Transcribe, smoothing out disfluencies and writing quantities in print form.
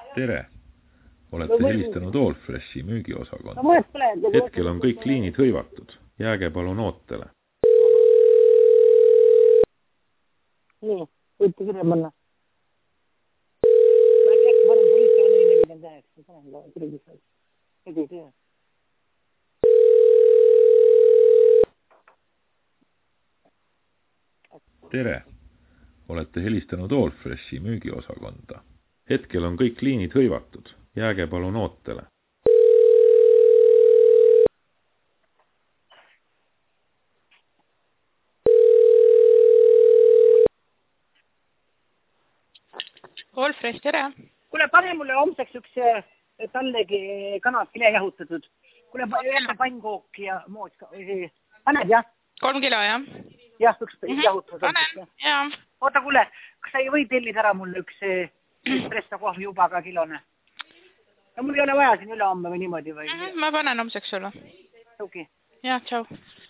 Tere! Olete helistanud Allfreshi müügiosakonda. Hetkel on kõik liinid hõivatud. Jääge palun ootele. Nii, võite kirja panna. Ma ei tea, varem poliitika on 49. Tere! Olete helistanud Allfreshi müügiosakonda. Hetkel on kõik liinid hõivatud. Jääge palun ootele. Allfresh, tere! Kuule, pane mulle homseks üks tallegi kanapile jahutatud. Kuule, jälle pannkooki ja moos. Paned, jah? 3 kilo, jah? Jah, üks jahutatud. Panen, jah. Oota, kuule, kas sa ei või tellida ära mulle üks espresso kohvi juba ka kilone? No mul ei ole vaja siin üle homme või niimoodi või? Ma panen homseks sulle. Tugi. Jah, tšau.